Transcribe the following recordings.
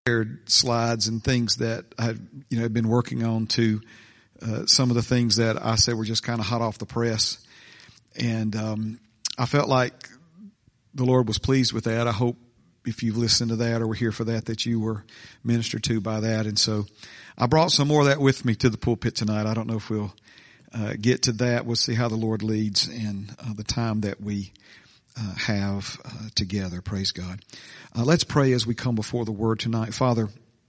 prepared slides and things that I've been working on to some of the things that I said were just kind of hot off the press. And I felt like the Lord was pleased with that. I hope if you've listened to that or were here for that you were ministered to by that. And so I brought some more of that with me to the pulpit tonight. I don't know if we'll get to that. We'll see how the Lord leads in the time that we have together. Praise God. Let's pray as we come before the Word tonight. Father,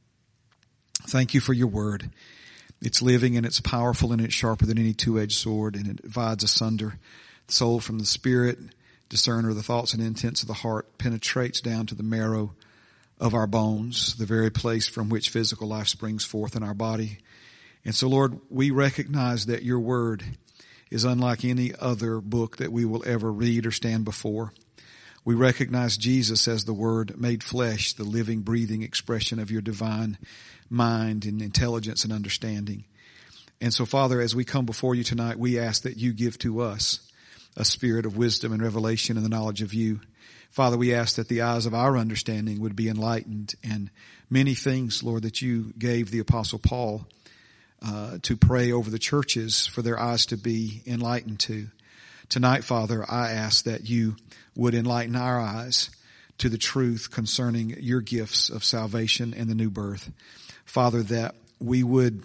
thank you for your Word. It's living and it's powerful and it's sharper than any two-edged sword, and it divides asunder the soul from the spirit, discerner of the thoughts and intents of the heart, penetrates down to the marrow of our bones, the very place from which physical life springs forth in our body. And so, Lord, we recognize that your Word is unlike any other book that we will ever read or stand before. We recognize Jesus as the Word made flesh, the living, breathing expression of your divine mind and intelligence and understanding. And so, Father, as we come before you tonight, we ask that you give to us a spirit of wisdom and revelation and the knowledge of you. Father, we ask that the eyes of our understanding would be enlightened, and many things, Lord, that you gave the Apostle Paul to pray over the churches for their eyes to be enlightened to. Tonight, Father, I ask that you would enlighten our eyes to the truth concerning your gifts of salvation and the new birth. Father, that we would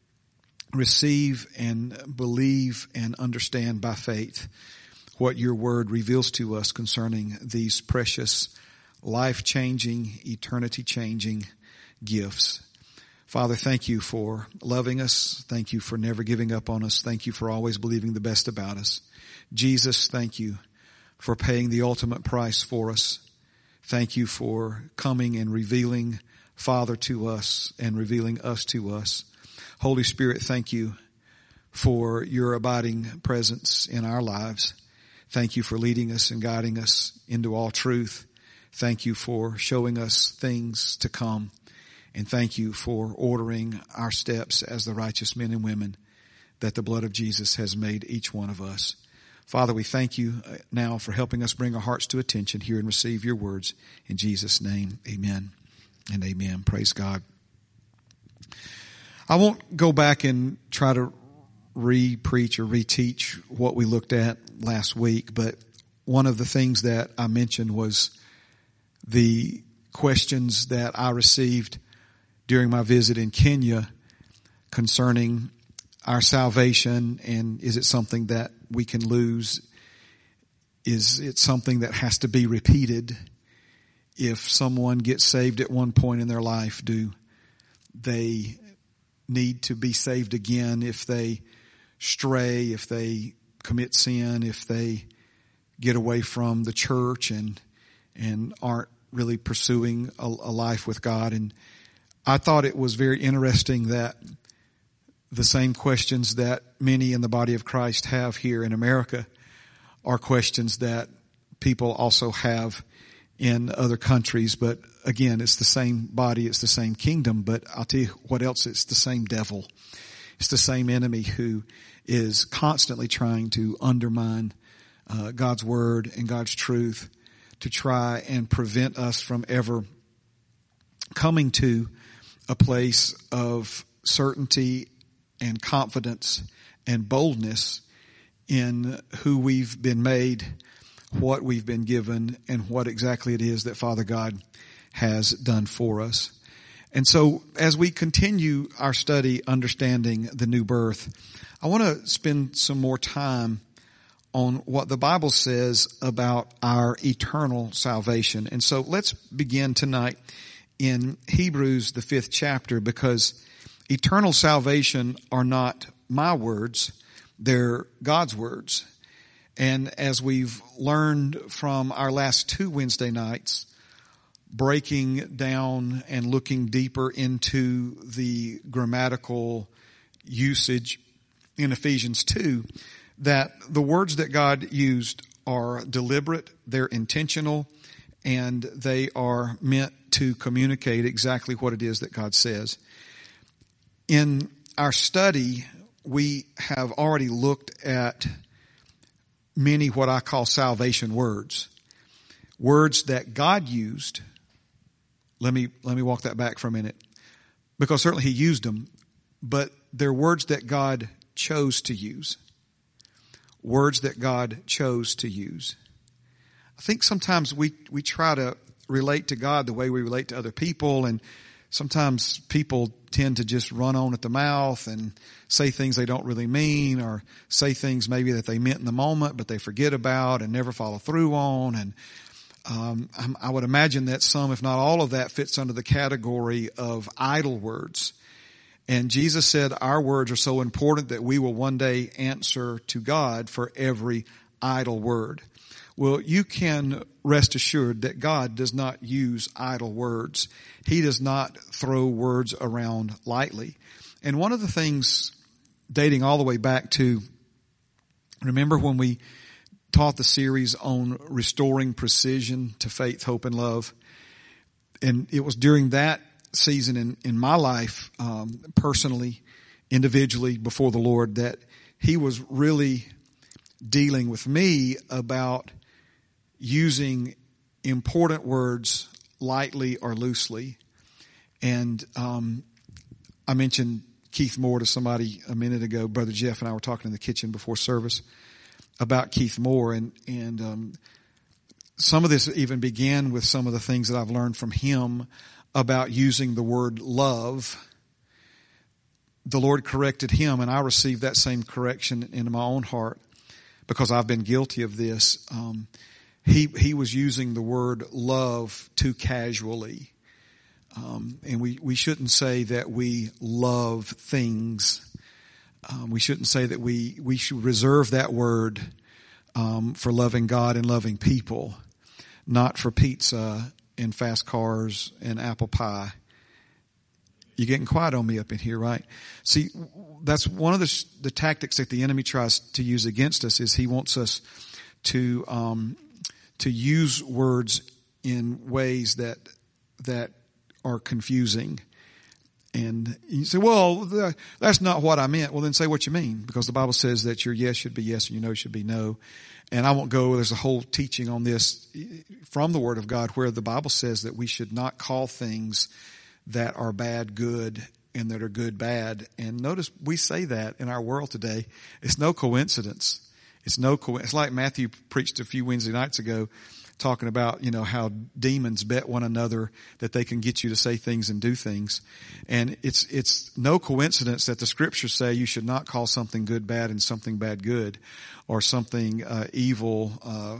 receive and believe and understand by faith what your word reveals to us concerning these precious, life-changing, eternity-changing gifts. Father, thank you for loving us. Thank you for never giving up on us. Thank you for always believing the best about us. Jesus, thank you for paying the ultimate price for us. Thank you for coming and revealing Father to us and revealing us to us. Holy Spirit, thank you for your abiding presence in our lives. Thank you for leading us and guiding us into all truth. Thank you for showing us things to come. And thank you for ordering our steps as the righteous men and women that the blood of Jesus has made each one of us. Father, we thank you now for helping us bring our hearts to attention here and receive your words. In Jesus' name, amen and amen. Praise God. I won't go back and try to re-preach or reteach what we looked at last week, but one of the things that I mentioned was the questions that I received during my visit in Kenya concerning our salvation, and is it something that we can lose? Is it something that has to be repeated? If someone gets saved at one point in their life, do they need to be saved again if they stray, if they commit sin, if they get away from the church and aren't really pursuing a life with God? And I thought it was very interesting that the same questions that many in the body of Christ have here in America are questions that people also have in other countries. But again, it's the same body, it's the same kingdom, but I'll tell you what else, it's the same devil. It's the same enemy who is constantly trying to undermine God's word and God's truth to try and prevent us from ever coming to a place of certainty and confidence and boldness in who we've been made, what we've been given, and what exactly it is that Father God has done for us. And so as we continue our study understanding the new birth, I want to spend some more time on what the Bible says about our eternal salvation. And so let's begin tonight in Hebrews, the 5th chapter, because eternal salvation are not my words, they're God's words. And as we've learned from our last 2 Wednesday nights, breaking down and looking deeper into the grammatical usage in Ephesians 2, that the words that God used are deliberate, they're intentional, and they are meant to communicate exactly what it is that God says. In our study, we have already looked at many what I call salvation words. Words that God used let me walk that back for a minute, because certainly he used them, but they're words that God chose to use. Words that God chose to use. I think sometimes we try to relate to God the way we relate to other people, and sometimes people tend to just run on at the mouth and say things they don't really mean, or say things maybe that they meant in the moment but they forget about and never follow through on. And I would imagine that some, if not all of that, fits under the category of idle words. And Jesus said our words are so important that we will one day answer to God for every idle word. Well, you can rest assured that God does not use idle words. He does not throw words around lightly. And one of the things, dating all the way back to, remember when we taught the series on restoring precision to faith, hope, and love? And it was during that season in my life, personally, individually, before the Lord, that He was really dealing with me about using important words lightly or loosely. And I mentioned Keith Moore to somebody a minute ago. Brother Jeff and I were talking in the kitchen before service about Keith Moore, and some of this even began with some of the things that I've learned from him about using the word love. The Lord corrected him, and I received that same correction into my own heart because I've been guilty of this. He was using the word love too casually. And we shouldn't say that we love things. We shouldn't say that we should reserve that word for loving God and loving people, not for pizza and fast cars and apple pie. You're getting quiet on me up in here, right? See, that's one of the tactics that the enemy tries to use against us, is he wants us to use words in ways that are confusing. And you say, well, that's not what I meant. Well, then say what you mean, because the Bible says that your yes should be yes and your no should be no. And I won't go, there's a whole teaching on this from the Word of God where the Bible says that we should not call things that are bad good and that are good bad. And notice we say that in our world today. It's no coincidence. It's like Matthew preached a few Wednesday nights ago, talking about, how demons bet one another that they can get you to say things and do things. And it's no coincidence that the scriptures say you should not call something good bad and something bad good, or something evil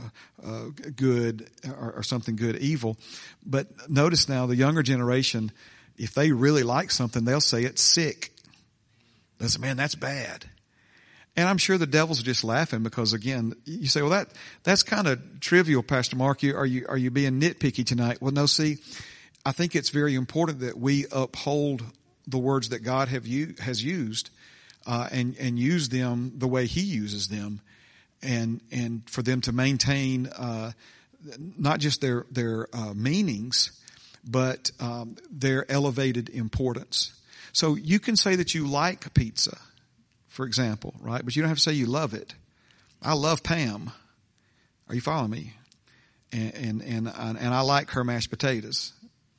good, or something good evil. But notice now, the younger generation, if they really like something, they'll say it's sick. They'll say, man, that's bad. And I'm sure the devil's just laughing because, again, you say, well, that's kind of trivial, Pastor Mark. Are you being nitpicky tonight? Well, no, see, I think it's very important that we uphold the words that God has used, and use them the way He uses them, and for them to maintain, not just their meanings, but, their elevated importance. So you can say that you like pizza, for example, right? But you don't have to say you love it. I love Pam. Are you following me? And I like her mashed potatoes.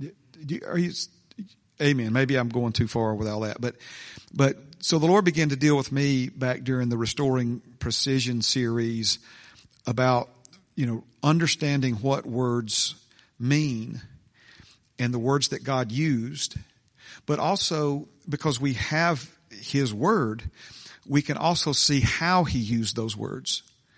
Amen. Maybe I'm going too far with all that, but so the Lord began to deal with me back during the Restoring Precision series about, understanding what words mean and the words that God used, but also because we have His Word, we can also see how He used those words.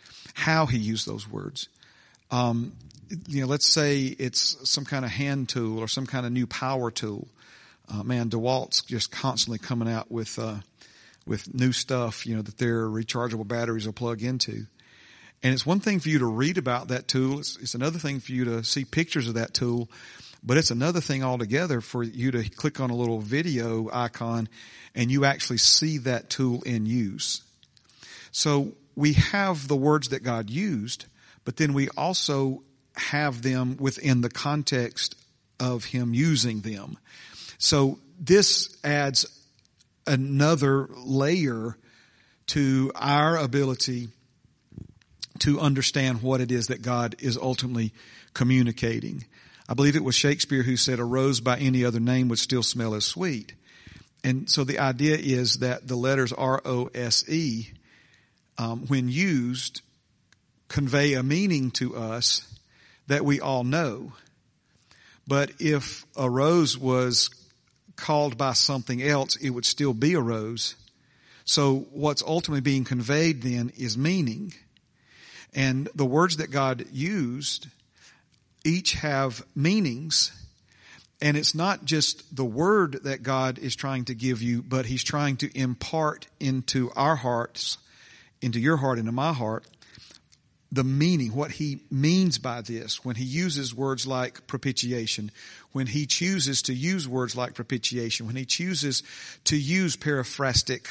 Let's say it's some kind of hand tool or some kind of new power tool. DeWalt's just constantly coming out with new stuff, that their rechargeable batteries will plug into. And it's one thing for you to read about that tool. It's another thing for you to see pictures of that tool. But it's another thing altogether for you to click on a little video icon and you actually see that tool in use. So we have the words that God used, but then we also have them within the context of Him using them. So this adds another layer to our ability to understand what it is that God is ultimately communicating. I believe it was Shakespeare who said a rose by any other name would still smell as sweet. And so the idea is that the letters R-O-S-E, when used, convey a meaning to us that we all know. But if a rose was called by something else, it would still be a rose. So what's ultimately being conveyed then is meaning. And the words that God used each have meanings. And it's not just the word that God is trying to give you, but He's trying to impart into our hearts, into your heart, into my heart, the meaning, what He means by this. When He uses words like propitiation, when He chooses to use words like propitiation, when He chooses to use periphrastic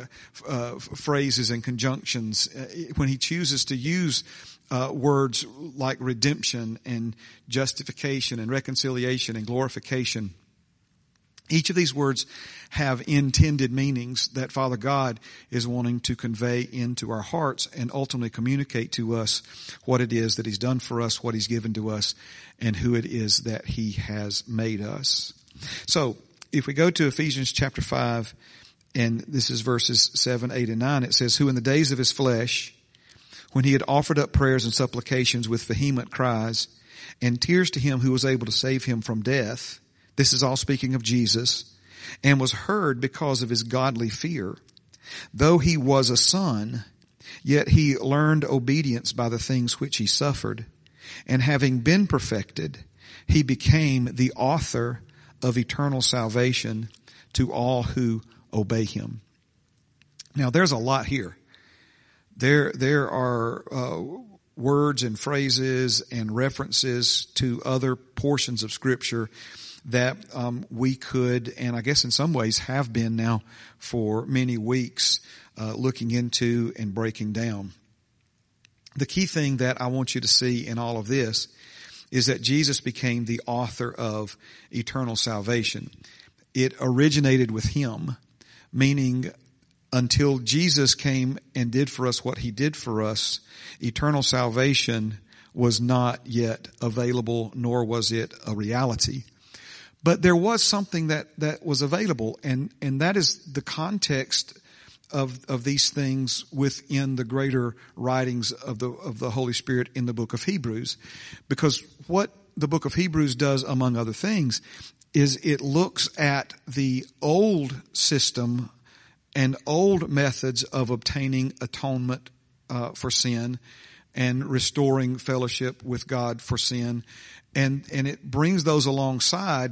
phrases and conjunctions, when He chooses to use words like redemption and justification and reconciliation and glorification. Each of these words have intended meanings that Father God is wanting to convey into our hearts and ultimately communicate to us what it is that He's done for us, what He's given to us, and who it is that He has made us. So, if we go to Ephesians chapter 5, and this is verses 7, 8, and 9, it says, "Who in the days of His flesh, when He had offered up prayers and supplications with vehement cries and tears to Him who was able to save Him from death," this is all speaking of Jesus, "and was heard because of His godly fear. Though He was a son, yet He learned obedience by the things which He suffered. And having been perfected, He became the author of eternal salvation to all who obey Him." Now there's a lot here. There are words and phrases and references to other portions of Scripture that we could, and I guess in some ways have been now for many weeks, looking into and breaking down. The key thing that I want you to see in all of this is that Jesus became the author of eternal salvation. It originated with Him, meaning until Jesus came and did for us what He did for us, eternal salvation was not yet available, nor was it a reality. But there was something that was available, and that is the context of these things within the greater writings of the Holy Spirit in the book of Hebrews. Because what the book of Hebrews does, among other things, is it looks at the old system and old methods of obtaining atonement for sin and restoring fellowship with God for sin, and it brings those alongside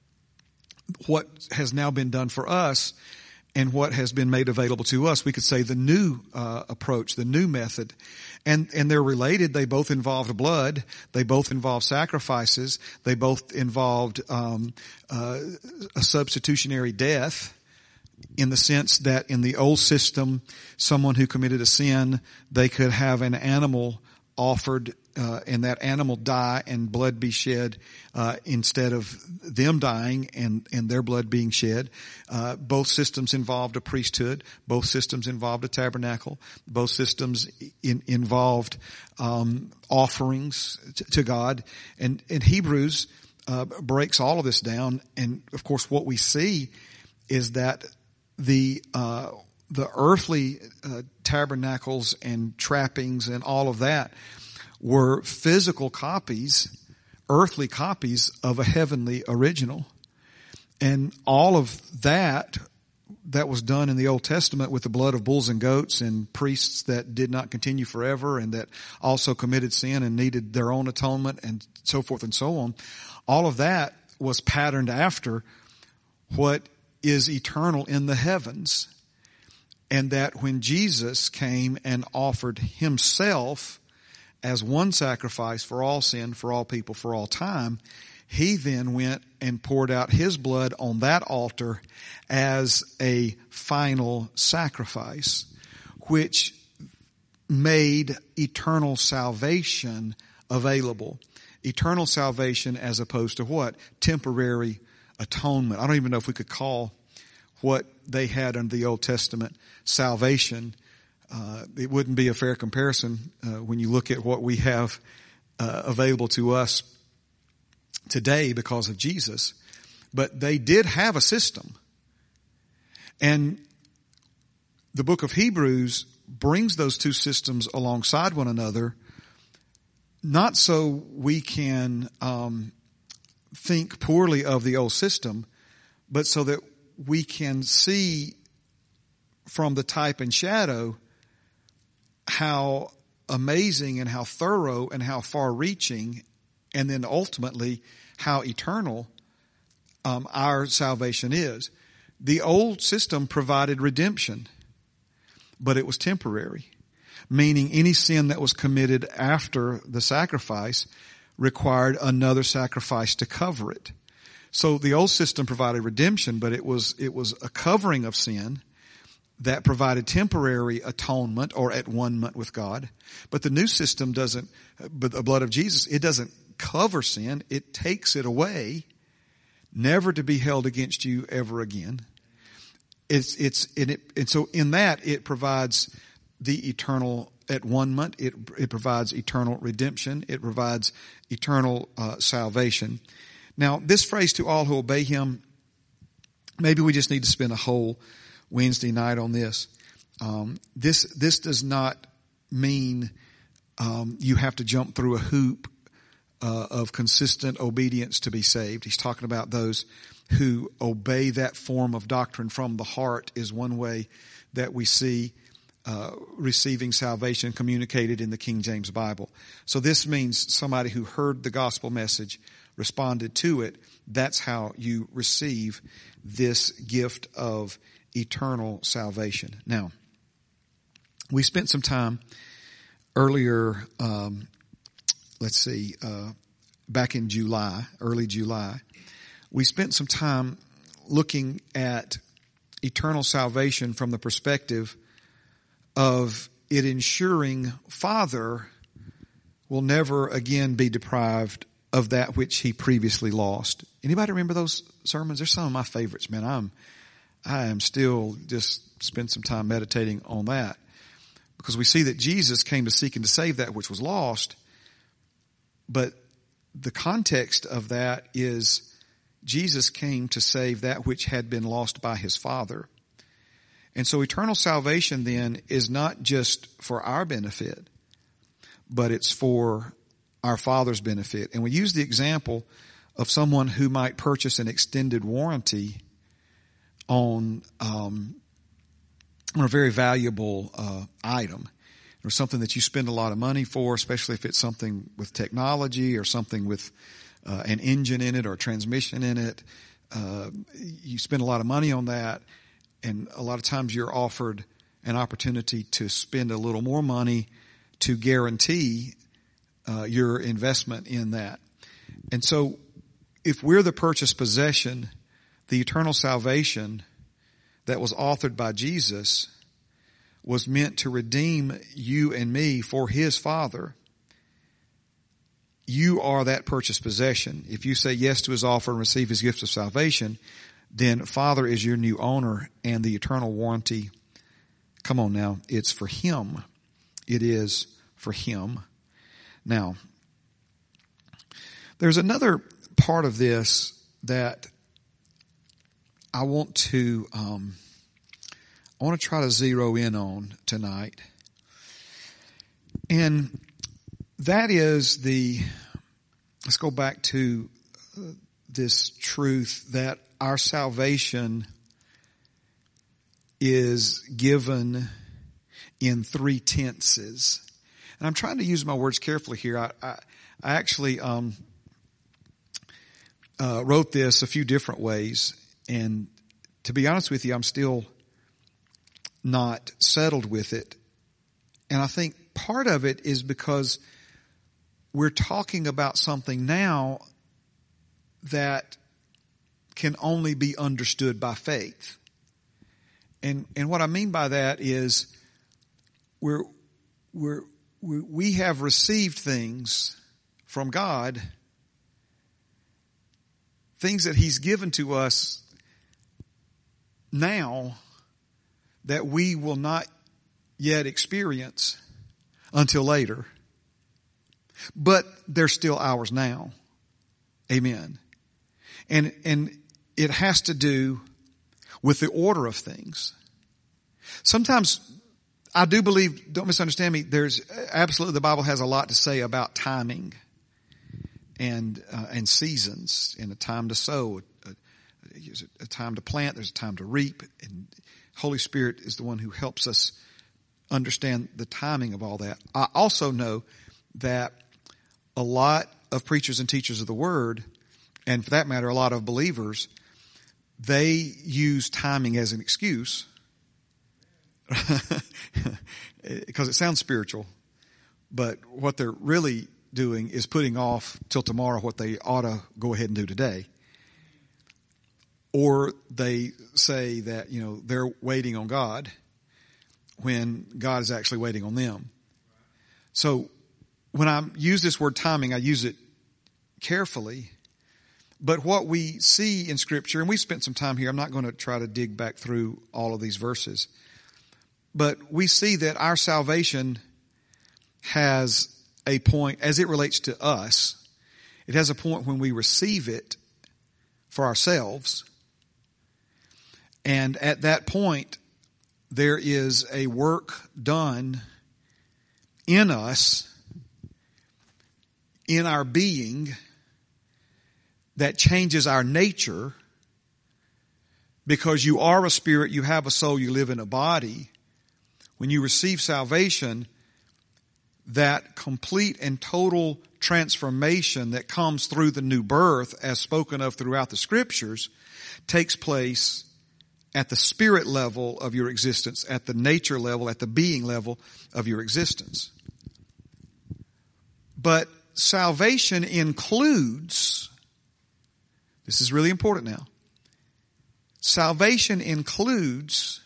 what has now been done for us and what has been made available to us. We could say the new approach, the new method. And they're related. They both involved blood. They both involved sacrifices. They both involved a substitutionary death, in the sense that in the old system, someone who committed a sin, they could have an animal offered, and that animal die and blood be shed instead of them dying and their blood being shed. Both systems involved a priesthood. Both systems involved a tabernacle. Both systems involved offerings to God. And Hebrews breaks all of this down. And of course, what we see is that the earthly tabernacles and trappings and all of that were physical copies, earthly copies of a heavenly original. And all of that was done in the Old Testament with the blood of bulls and goats and priests that did not continue forever and that also committed sin and needed their own atonement and so forth and so on. All of that was patterned after what is eternal in the heavens. And that when Jesus came and offered Himself as one sacrifice for all sin, for all people, for all time, He then went and poured out His blood on that altar as a final sacrifice, which made eternal salvation available. Eternal salvation as opposed to what? Temporary atonement. I don't even know if we could call what they had under the Old Testament salvation. It wouldn't be a fair comparison when you look at what we have available to us today because of Jesus, but they did have a system. And the book of Hebrews brings those two systems alongside one another, not so we can think poorly of the old system, but so that we can see from the type and shadow how amazing and how thorough and how far-reaching, and then ultimately how eternal our salvation is. The old system provided redemption, but it was temporary, meaning any sin that was committed after the sacrifice required another sacrifice to cover it. So the old system provided redemption, but it was a covering of sin that provided temporary atonement or at-one-ment with God. But the new system doesn't, but the blood of Jesus, it doesn't cover sin. It takes it away, never to be held against you ever again. And so in that, it provides the eternal at-one-ment. It provides eternal redemption. It provides eternal salvation. Now, this phrase, to all who obey him, maybe we just need to spend a whole Wednesday night on this. This does not mean you have to jump through a hoop of consistent obedience to be saved. He's talking about those who obey that form of doctrine from the heart is one way that we see receiving salvation communicated in the King James Bible. So this means somebody who heard the gospel message, responded to it. That's how you receive this gift of eternal salvation. Now, we spent some time earlier, back in July, early July, we spent some time looking at eternal salvation from the perspective of it ensuring Father will never again be deprived of that which he previously lost. Anybody remember those sermons? They're some of my favorites, man. I am still just spend some time meditating on that, because we see that Jesus came to seek and to save that which was lost. But the context of that is Jesus came to save that which had been lost by his Father. And so eternal salvation then is not just for our benefit, but it's for our Father's benefit. And we use the example of someone who might purchase an extended warranty on a very valuable item, or something that you spend a lot of money for, especially if it's something with technology or something with an engine in it or a transmission in it. You spend a lot of money on that, and a lot of times you're offered an opportunity to spend a little more money to guarantee your investment in that. And so if we're the purchased possession, the eternal salvation that was authored by Jesus was meant to redeem you and me for his Father. You are that purchased possession. If you say yes to his offer and receive his gift of salvation, then Father is your new owner, and the eternal warranty, come on now, it's for him. It is for him. Now, there's another part of this that I want to try to zero in on tonight. And that is let's go back to this truth that our salvation is given in three tenses. And I'm trying to use my words carefully here. I actually wrote this a few different ways, and to be honest with you, I'm still not settled with it. And I think part of it is because we're talking about something now that can only be understood by faith. And what I mean by that is we have received things from God, things that he's given to us now that we will not yet experience until later. But they're still ours now. Amen. And it has to do with the order of things. Sometimes I do believe, don't misunderstand me, there's absolutely, the Bible has a lot to say about timing and seasons, and a time to sow, a time to plant, there's a time to reap, and Holy Spirit is the one who helps us understand the timing of all that. I also know that a lot of preachers and teachers of the Word, and for that matter, a lot of believers, they use timing as an excuse because it sounds spiritual, but what they're really doing is putting off till tomorrow what they ought to go ahead and do today. Or they say that, they're waiting on God when God is actually waiting on them. So when I use this word timing, I use it carefully. But what we see in Scripture, and we spent some time here, I'm not going to try to dig back through all of these verses, but we see that our salvation has a point, as it relates to us, it has a point when we receive it for ourselves. And at that point, there is a work done in us, in our being, that changes our nature, because you are a spirit, you have a soul, you live in a body. When you receive salvation, that complete and total transformation that comes through the new birth, as spoken of throughout the Scriptures, takes place at the spirit level of your existence, at the nature level, at the being level of your existence. But salvation includes, this is really important now, salvation includes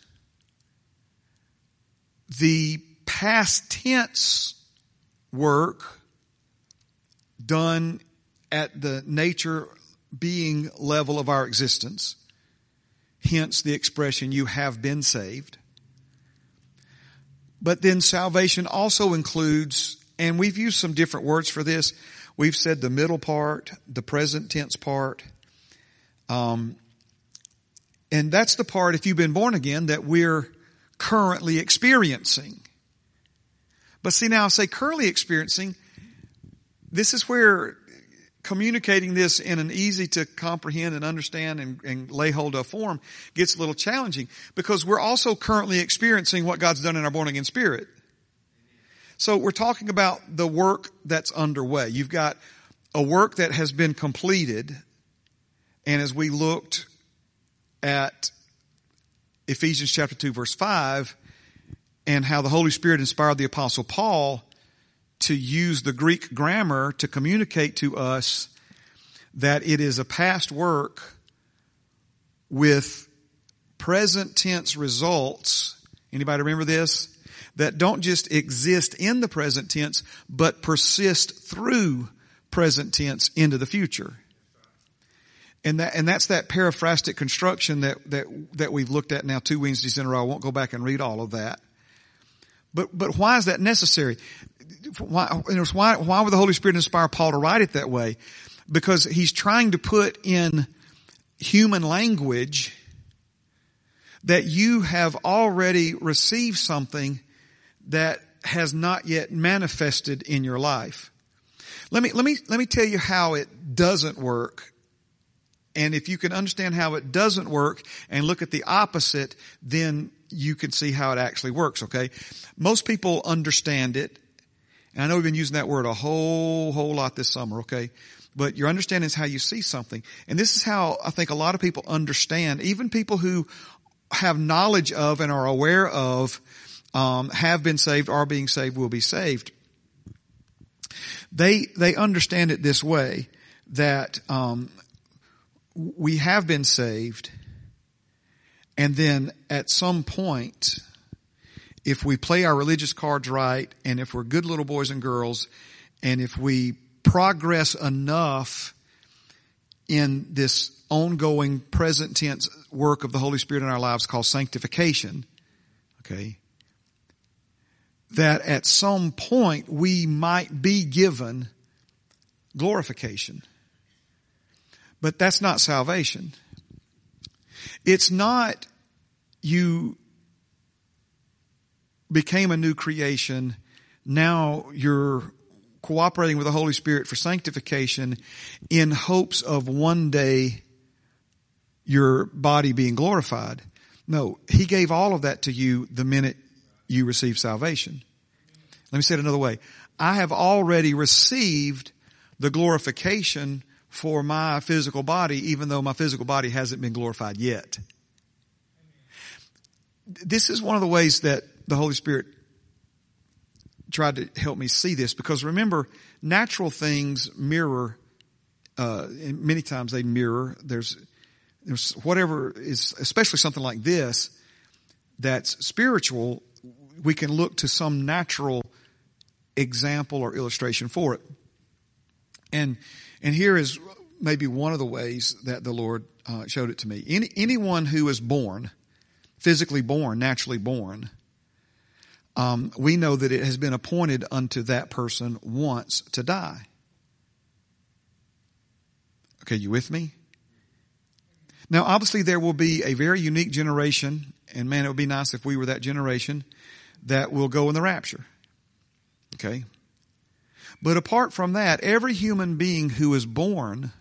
the past tense work done at the nature being level of our existence. Hence the expression, you have been saved. But then salvation also includes, and we've used some different words for this. We've said the middle part, the present tense part. And that's the part, if you've been born again, that we're currently experiencing. But see, now I say currently experiencing, this is where communicating this in an easy to comprehend and understand and lay hold of form gets a little challenging, because we're also currently experiencing what God's done in our born again spirit. So we're talking about the work that's underway. You've got a work that has been completed, and as we looked at Ephesians chapter 2 verse 5, and how the Holy Spirit inspired the Apostle Paul to use the Greek grammar to communicate to us that it is a past work with present tense results. Anybody remember this? That don't just exist in the present tense, but persist through present tense into the future. And that's that paraphrastic construction that we've looked at now 2 Wednesdays in a row. I won't go back and read all of that. But why is that necessary? Why would the Holy Spirit inspire Paul to write it that way? Because he's trying to put in human language that you have already received something that has not yet manifested in your life. Let me tell you how it doesn't work. And if you can understand how it doesn't work and look at the opposite, then you can see how it actually works, okay? Most people understand it. And I know we've been using that word a whole lot this summer, okay? But your understanding is how you see something. And this is how I think a lot of people understand, even people who have knowledge of and are aware of, have been saved, are being saved, will be saved. They understand it this way, that we have been saved, and then at some point, if we play our religious cards right, and if we're good little boys and girls, and if we progress enough in this ongoing present tense work of the Holy Spirit in our lives called sanctification, okay, that at some point we might be given glorification. But that's not salvation. It's not you became a new creation. Now you're cooperating with the Holy Spirit for sanctification in hopes of one day your body being glorified. No, He gave all of that to you the minute you received salvation. Let me say it another way. I have already received the glorification for my physical body, even though my physical body hasn't been glorified yet. This is one of the ways that the Holy Spirit tried to help me see this, because remember, natural things mirror, and many times they mirror. There's whatever is, especially something like this, that's spiritual, we can look to some natural example or illustration for it. And here is maybe one of the ways that the Lord showed it to me. Anyone who is born, physically born, naturally born, we know that it has been appointed unto that person once to die. Okay, you with me? Now, obviously, there will be a very unique generation, and man, it would be nice if we were that generation, that will go in the rapture. Okay? But apart from that, every human being who is born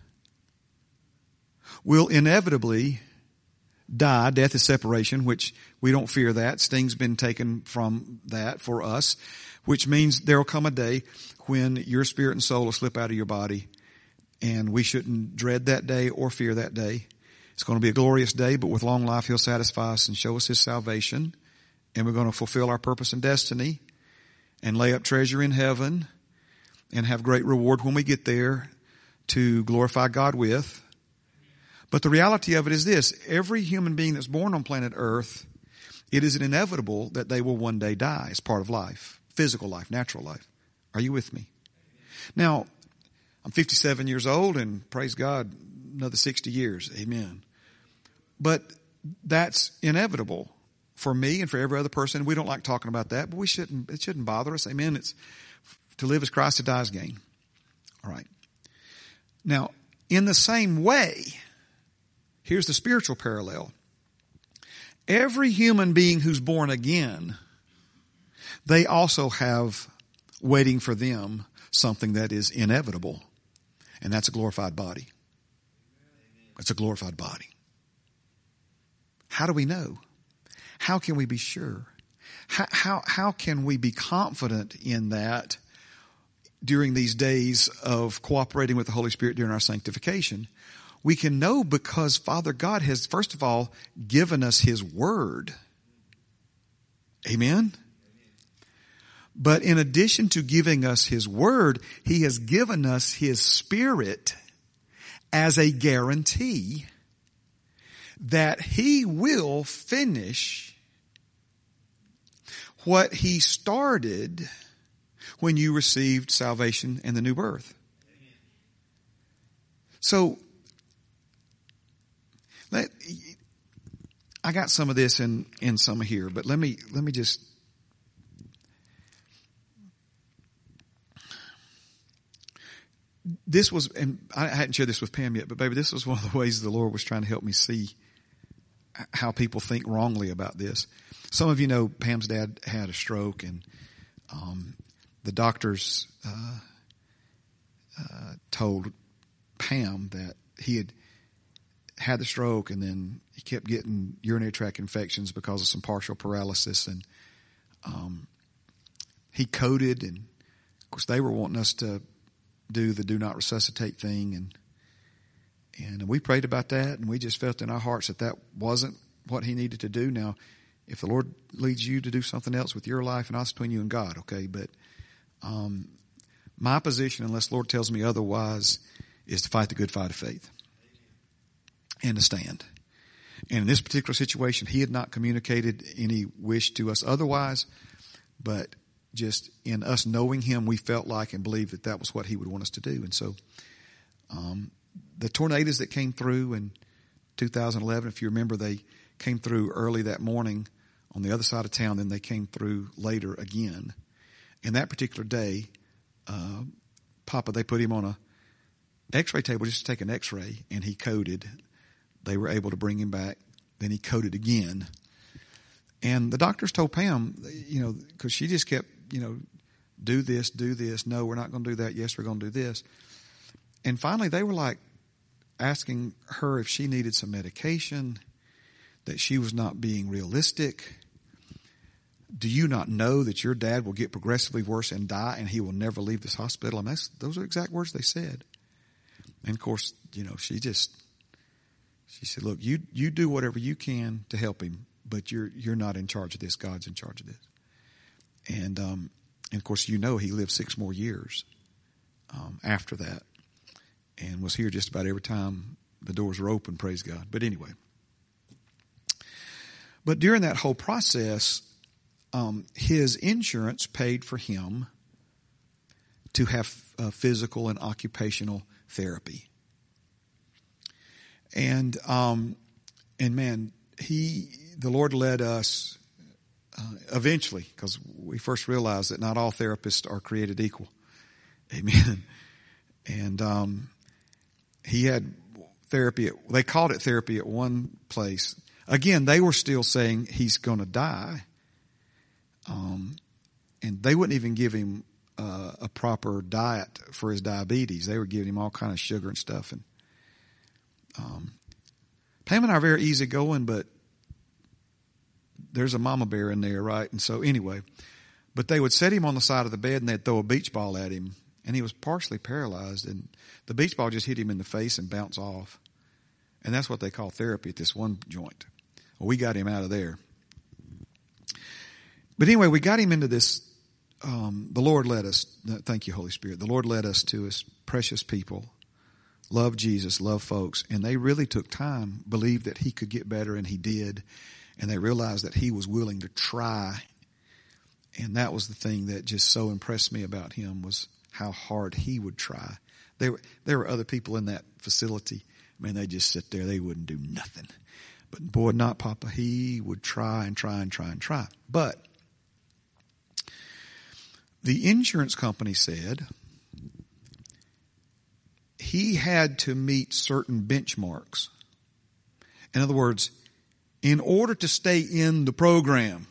will inevitably die. Death is separation, which we don't fear that. Sting's been taken from that for us, which means there will come a day when your spirit and soul will slip out of your body, and we shouldn't dread that day or fear that day. It's going to be a glorious day, but with long life He'll satisfy us and show us His salvation, and we're going to fulfill our purpose and destiny and lay up treasure in heaven and have great reward when we get there to glorify God with. But the reality of it is this: every human being that's born on planet Earth, it is inevitable that they will one day die as part of life, physical life, natural life. Are you with me? Now, I'm 57 years old, and praise God, another 60 years. Amen. But that's inevitable for me and for every other person. We don't like talking about that, but it shouldn't bother us. Amen. It's to live as Christ, to die as gain. All right. Now, in the same way, here's the spiritual parallel. Every human being who's born again, they also have waiting for them something that is inevitable, and that's a glorified body. It's a glorified body. How do we know? How can we be sure? How can we be confident in that during these days of cooperating with the Holy Spirit during our sanctification? We can know because Father God has, first of all, given us His Word. Amen? But in addition to giving us His Word, He has given us His Spirit as a guarantee that He will finish what He started when you received salvation and the new birth. So, I got some of this in some here, but let me just. This was, and I hadn't shared this with Pam yet, but baby, this was one of the ways the Lord was trying to help me see how people think wrongly about this. Some of you know Pam's dad had a stroke, and the doctors told Pam that he had the stroke, and then he kept getting urinary tract infections because of some partial paralysis, and he coded, and of course they were wanting us to do the do not resuscitate thing, and we prayed about that, and we just felt in our hearts that wasn't what he needed to do. Now, if the Lord leads you to do something else with your life, and that's between you and God, okay? But my position, unless the Lord tells me otherwise, is to fight the good fight of faith and to stand. And in this particular situation, he had not communicated any wish to us otherwise, but just in us knowing him, we felt like and believed that was what he would want us to do. And so the tornadoes that came through in 2011, if you remember, they came through early that morning on the other side of town, then they came through later again. And that particular day, Papa, they put him on a x-ray table just to take an x-ray, and he coded. They were able to bring him back. Then he coded again. And the doctors told Pam, because she just kept, do this. No, we're not going to do that. Yes, we're going to do this. And finally, they were like asking her if she needed some medication, that she was not being realistic. Do you not know that your dad will get progressively worse and die, and he will never leave this hospital? And those are exact words they said. And of course, she said, look, you do whatever you can to help him, but you're not in charge of this. God's in charge of this. And of course, he lived 6 more years after that, and was here just about every time the doors were open, praise God. But anyway. But during that whole process, his insurance paid for him to have physical and occupational therapy. And man, the Lord led us eventually, because we first realized that not all therapists are created equal. Amen. And he had therapy. They called it therapy at one place. Again, they were still saying he's going to die. And they wouldn't even give him a proper diet for his diabetes. They were giving him all kind of sugar and stuff. And Pam and I are very easygoing, but there's a mama bear in there, right? And so anyway, but they would set him on the side of the bed and they'd throw a beach ball at him, and he was partially paralyzed, and the beach ball just hit him in the face and bounced off. And that's what they call therapy at this one joint. Well, we got him out of there. But anyway, we got him into this. The Lord led us. Thank you, Holy Spirit. The Lord led us to His precious people. Love Jesus, love folks. And they really took time, believed that he could get better, and he did. And they realized that he was willing to try. And that was the thing that just so impressed me about him, was how hard he would try. There were other people in that facility. Man, they just sit there. They wouldn't do nothing. But boy, not Papa. He would try and try and try and try. But the insurance company said he had to meet certain benchmarks. In other words, in order to stay in the program,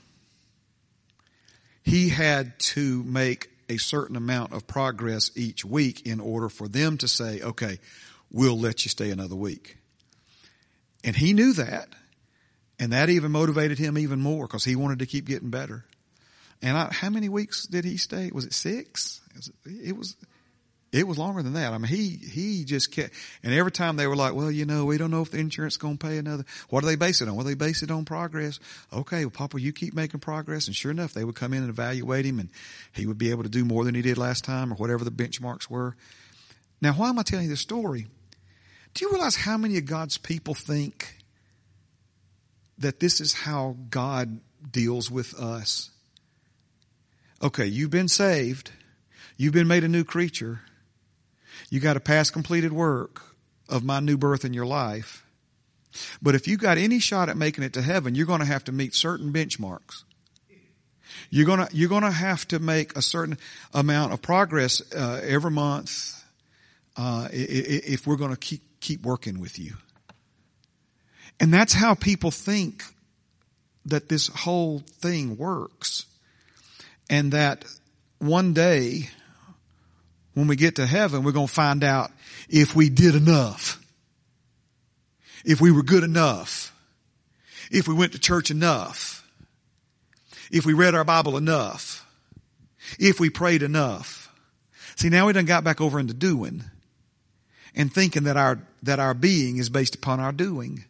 he had to make a certain amount of progress each week in order for them to say, okay, we'll let you stay another week. And he knew that. And that even motivated him even more, because he wanted to keep getting better. And how many weeks did he stay? Was it 6? It was longer than that. I mean, he just kept, and every time they were like, well, we don't know if the insurance is going to pay another. What do they base it on? Well, they base it on progress. Okay, well, Papa, you keep making progress. And sure enough, they would come in and evaluate him, and he would be able to do more than he did last time, or whatever the benchmarks were. Now, why am I telling you this story? Do you realize how many of God's people think that this is how God deals with us? Okay, you've been saved. You've been made a new creature. You got a past completed work of my new birth in your life. But if you got any shot at making it to heaven, you're going to have to meet certain benchmarks. You're going to have to make a certain amount of progress every month if we're going to keep working with you. And that's how people think that this whole thing works. And that one day, when we get to heaven, we're going to find out if we did enough. If we were good enough. If we went to church enough. If we read our Bible enough. If we prayed enough. See, now we done got back over into doing. And thinking that our being is based upon our doing.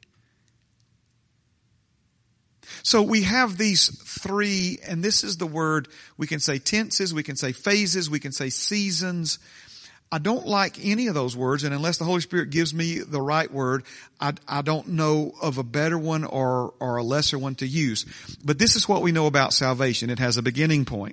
So we have these 3, and this is the word, we can say tenses, we can say phases, we can say seasons. I don't like any of those words, and unless the Holy Spirit gives me the right word, I don't know of a better one or a lesser one to use. But this is what we know about salvation. It has a beginning point.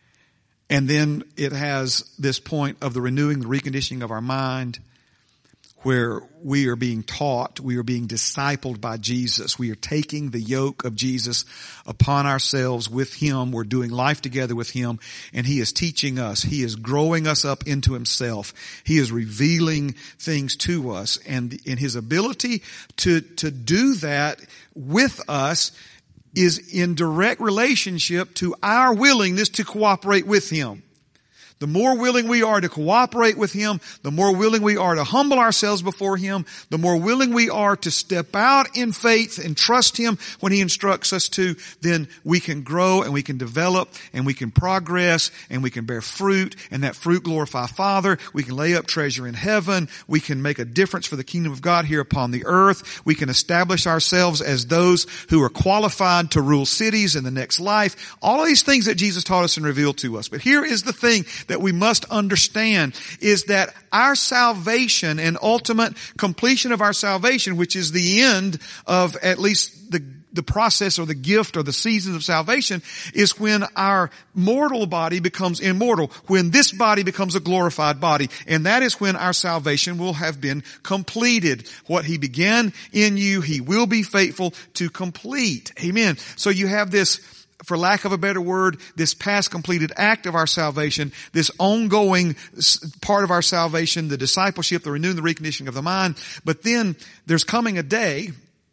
And then it has this point of the renewing, the reconditioning of our mind, where we are being taught, we are being discipled by Jesus. We are taking the yoke of Jesus upon ourselves with Him. We're doing life together with Him, and He is teaching us. He is growing us up into Himself. He is revealing things to us, and in His ability to do that with us is in direct relationship to our willingness to cooperate with Him. The more willing we are to cooperate with Him, the more willing we are to humble ourselves before Him, the more willing we are to step out in faith and trust Him when He instructs us to, then we can grow and we can develop and we can progress and we can bear fruit, and that fruit glorify Father. We can lay up treasure in heaven. We can make a difference for the kingdom of God here upon the earth. We can establish ourselves as those who are qualified to rule cities in the next life. All of these things that Jesus taught us and revealed to us. But here is the thing that we must understand, is that our salvation and ultimate completion of our salvation, which is the end of at least the process or the gift or the seasons of salvation, is when our mortal body becomes immortal, when this body becomes a glorified body. And that is when our salvation will have been completed. What He began in you, He will be faithful to complete. Amen. So you have this, for lack of a better word, this past completed act of our salvation, this ongoing part of our salvation, the discipleship, the renewing, the reconditioning of the mind. But then there's coming a day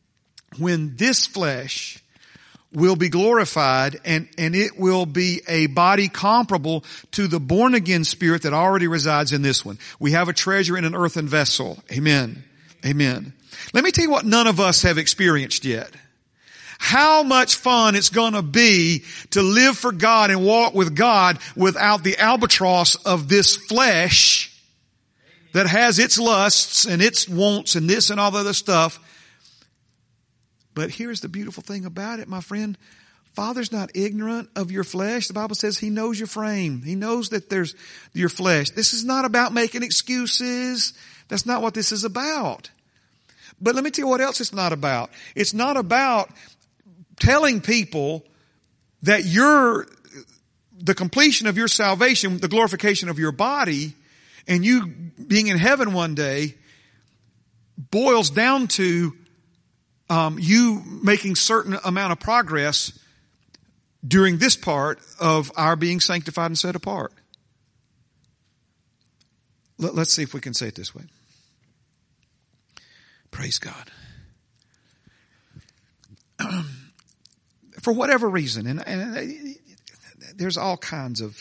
when this flesh will be glorified, and it will be a body comparable to the born again spirit that already resides in this one. We have a treasure in an earthen vessel. Amen. Amen. Let me tell you what none of us have experienced yet. How much fun it's going to be to live for God and walk with God without the albatross of this flesh that has its lusts and its wants and this and all the other stuff. But here's the beautiful thing about it, my friend. Father's not ignorant of your flesh. The Bible says He knows your frame. He knows that there's your flesh. This is not about making excuses. That's not what this is about. But let me tell you what else it's not about. It's not about telling people that the completion of your salvation, the glorification of your body, and you being in heaven one day boils down to you making certain amount of progress during this part of our being sanctified and set apart. Let's see if we can say it this way. Praise God. For whatever reason, and there's all kinds of,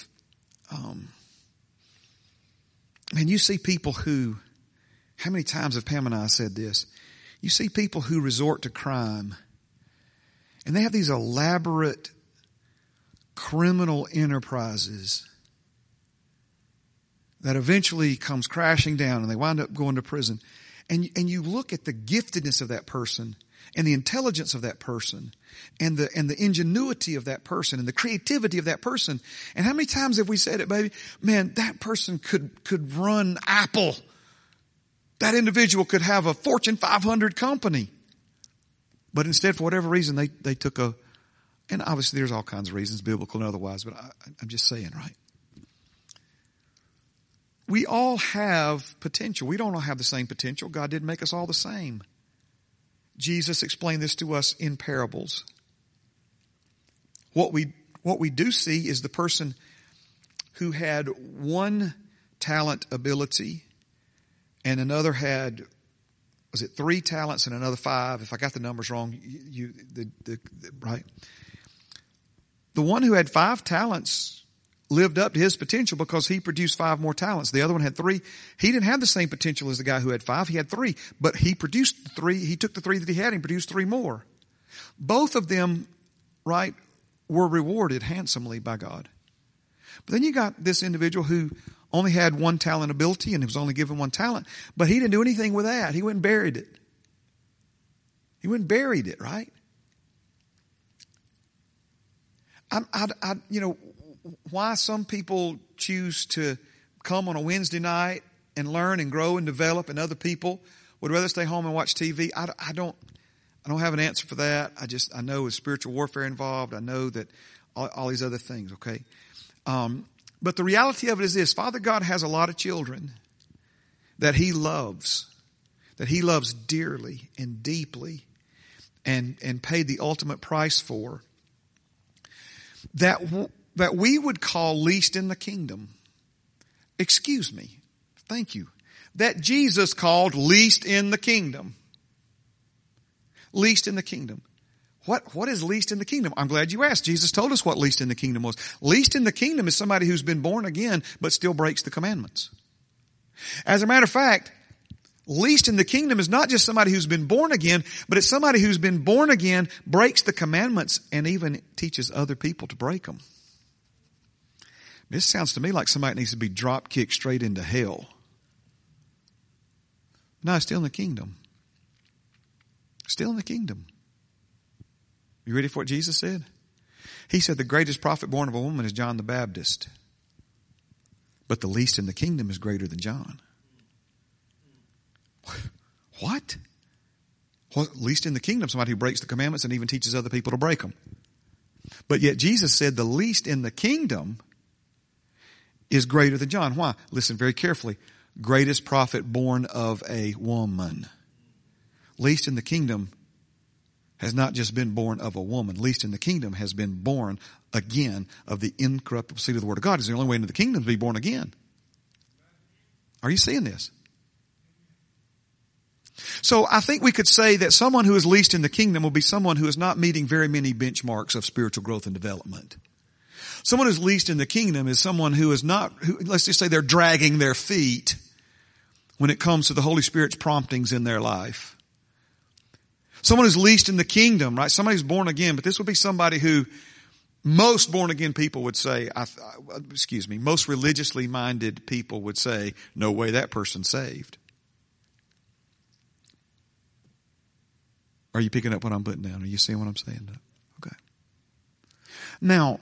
and you see people who, how many times have Pam and I said this? You see people who resort to crime, and they have these elaborate criminal enterprises that eventually comes crashing down, and they wind up going to prison. And you look at the giftedness of that person, and the intelligence of that person, and the ingenuity of that person, and the creativity of that person. And how many times have we said it, baby? Man, that person could run Apple. That individual could have a Fortune 500 company. But instead, for whatever reason, they took and obviously there's all kinds of reasons, biblical and otherwise, but I'm just saying, right? We all have potential. We don't all have the same potential. God didn't make us all the same. Jesus explained this to us in parables. What we do see is the person who had one talent ability and another had, was it 3 talents and another 5? If I got the numbers wrong, right? The one who had 5 talents lived up to his potential because he produced 5 more talents. The other one had 3. He didn't have the same potential as the guy who had 5. He had 3, but he produced 3. He took the 3 that he had and produced 3 more. Both of them, right, were rewarded handsomely by God. But then you got this individual who only had 1 talent ability and was only given 1 talent, but he didn't do anything with that. He went and buried it. He went and buried it, right? Why some people choose to come on a Wednesday night and learn and grow and develop, and other people would rather stay home and watch TV. I don't have an answer for that. I know there's spiritual warfare involved. I know that all these other things, okay? But the reality of it is this: Father God has a lot of children that He loves. that he loves dearly and deeply and paid the ultimate price for, that we would call least in the kingdom. Excuse me. Thank you. That Jesus called least in the kingdom. Least in the kingdom. What is least in the kingdom? I'm glad you asked. Jesus told us what least in the kingdom was. Least in the kingdom is somebody who's been born again but still breaks the commandments. As a matter of fact, least in the kingdom is not just somebody who's been born again, but it's somebody who's been born again, breaks the commandments, and even teaches other people to break them. This sounds to me like somebody needs to be drop kicked straight into hell. No, still in the kingdom. Still in the kingdom. You ready for what Jesus said? He said the greatest prophet born of a woman is John the Baptist. But the least in the kingdom is greater than John. What? Well, least in the kingdom, somebody who breaks the commandments and even teaches other people to break them. But yet Jesus said the least in the kingdom is greater than John. Why? Listen very carefully. Greatest prophet born of a woman. Least in the kingdom has not just been born of a woman. Least in the kingdom has been born again of the incorruptible seed of the word of God. It's the only way into the kingdom to be born again. Are you seeing this? So I think we could say that someone who is least in the kingdom will be someone who is not meeting very many benchmarks of spiritual growth and development. Someone who's least in the kingdom is someone who is not, let's just say they're dragging their feet when it comes to the Holy Spirit's promptings in their life. Someone who's least in the kingdom, right? Somebody who's born again, but this would be somebody who most born again people would say, most religiously minded people would say, no way that person's saved. Are you picking up what I'm putting down? Are you seeing what I'm saying? Okay. Now,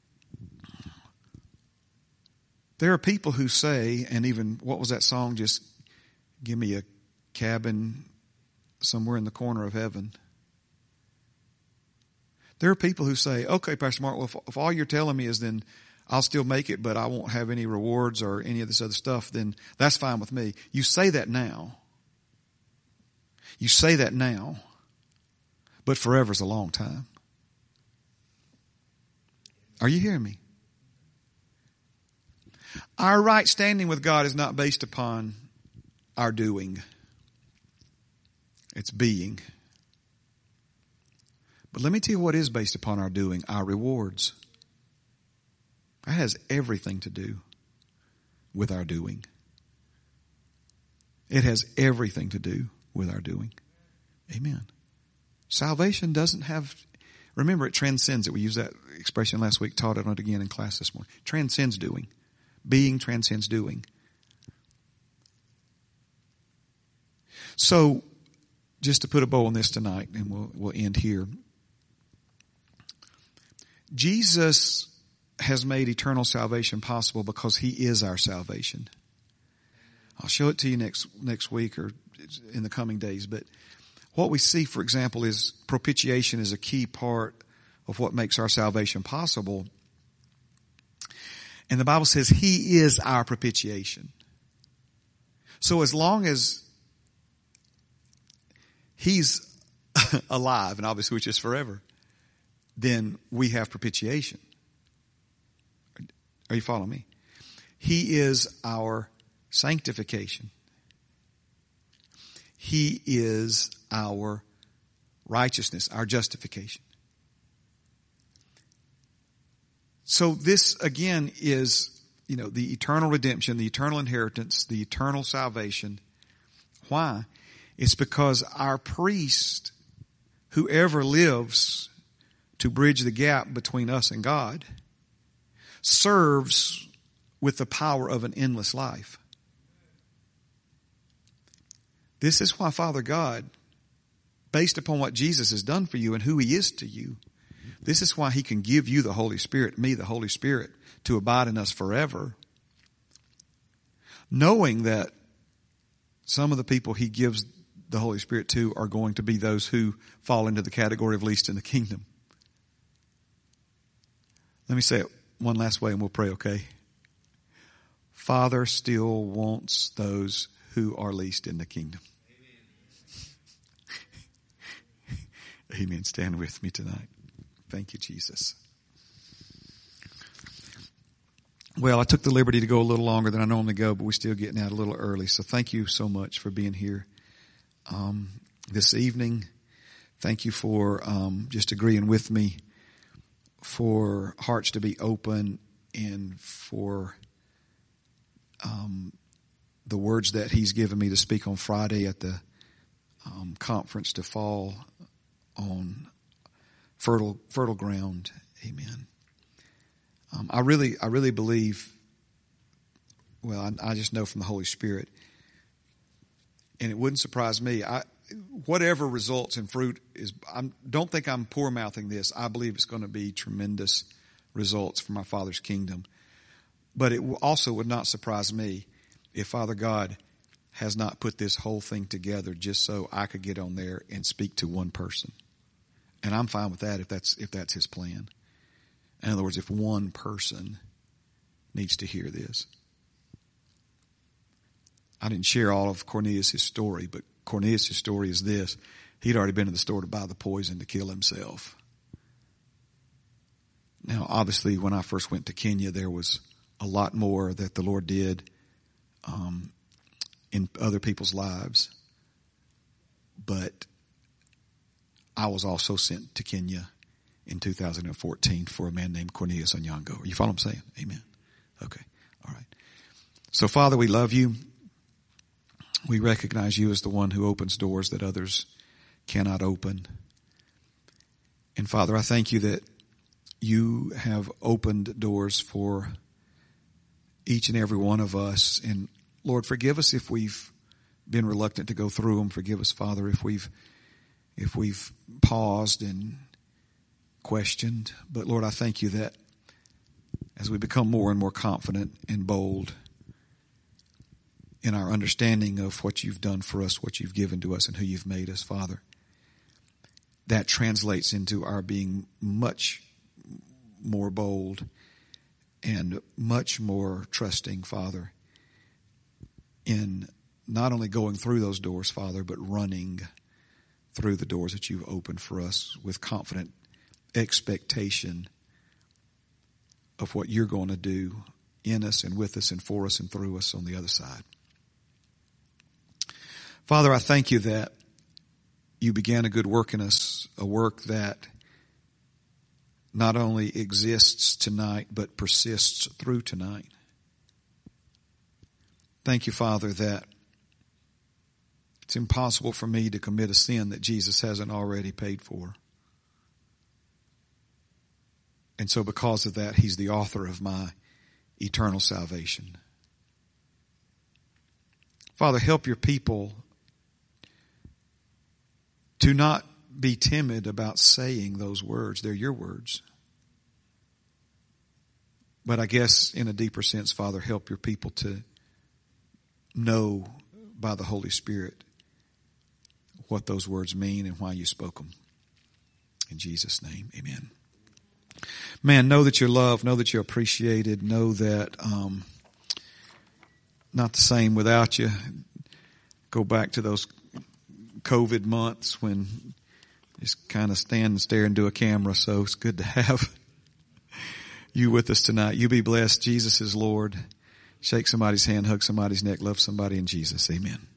there are people who say, and even, what was that song? Just give me a cabin somewhere in the corner of heaven. There are people who say, okay, Pastor Mark, well, if all you're telling me is then I'll still make it, but I won't have any rewards or any of this other stuff, then that's fine with me. You say that now. You say that now. But forever is a long time. Are you hearing me? Our right standing with God is not based upon our doing. It's being. But let me tell you what is based upon our doing, our rewards. That has everything to do with our doing. It has everything to do with our doing. Amen. Salvation doesn't have, remember it transcends it. We used that expression last week, taught it on it again in class this morning. Transcends doing. Being transcends doing. So, just to put a bow on this tonight, and we'll end here. Jesus has made eternal salvation possible because he is our salvation. I'll show it to you next week or in the coming days, but what we see, for example, is propitiation is a key part of what makes our salvation possible. And the Bible says he is our propitiation. So as long as he's alive, and obviously which is forever, then we have propitiation. Are you following me? He is our sanctification. He is our righteousness, our justification. So this again is, the eternal redemption, the eternal inheritance, the eternal salvation. Why? It's because our priest, whoever lives to bridge the gap between us and God, serves with the power of an endless life. This is why Father God, based upon what Jesus has done for you and who he is to you, this is why he can give you the Holy Spirit, me the Holy Spirit, to abide in us forever, knowing that some of the people he gives the Holy Spirit to are going to be those who fall into the category of least in the kingdom. Let me say it one last way and we'll pray, okay? Father still wants those who are least in the kingdom. Amen. Amen. Stand with me tonight. Thank you, Jesus. Well, I took the liberty to go a little longer than I normally go, but we're still getting out a little early. So thank you so much for being here this evening. Thank you for just agreeing with me, for hearts to be open, and for the words that he's given me to speak on Friday at the conference to fall on fertile ground. Amen. I really believe, well, I just know from the Holy Spirit, and it wouldn't surprise me. Whatever results in fruit don't think I'm poor mouthing this. I believe it's going to be tremendous results for my Father's kingdom. But it also would not surprise me if Father God has not put this whole thing together just so I could get on there and speak to one person. And I'm fine with that if that's his plan. In other words, if one person needs to hear this. I didn't share all of Cornelius' story, but Cornelius' story is this. He'd already been to the store to buy the poison to kill himself. Now, obviously, when I first went to Kenya, there was a lot more that the Lord did in other people's lives. But I was also sent to Kenya in 2014 for a man named Cornelius Onyango. You follow what I'm saying? Amen. Okay. All right. So, Father, we love you. We recognize you as the one who opens doors that others cannot open. And, Father, I thank you that you have opened doors for each and every one of us. And, Lord, forgive us if we've been reluctant to go through them. Forgive us, Father, if we've paused and questioned. But Lord, I thank you that as we become more and more confident and bold in our understanding of what you've done for us, what you've given to us, and who you've made us, Father, that translates into our being much more bold and much more trusting, Father, in not only going through those doors, Father, but running through the doors that you've opened for us with confident expectation of what you're going to do in us and with us and for us and through us on the other side. Father, I thank you that you began a good work in us, a work that not only exists tonight, but persists through tonight. Thank you, Father, that it's impossible for me to commit a sin that Jesus hasn't already paid for. And so because of that, he's the author of my eternal salvation. Father, help your people to not be timid about saying those words. They're your words. But I guess in a deeper sense, Father, help your people to know by the Holy Spirit what those words mean and why you spoke them. In Jesus' name, amen. Man, know that you're loved. Know that you're appreciated. Know that not the same without you. Go back to those COVID months when just kind of stand and stare into a camera. So it's good to have you with us tonight. You be blessed. Jesus is Lord. Shake somebody's hand, hug somebody's neck, love somebody in Jesus. Amen.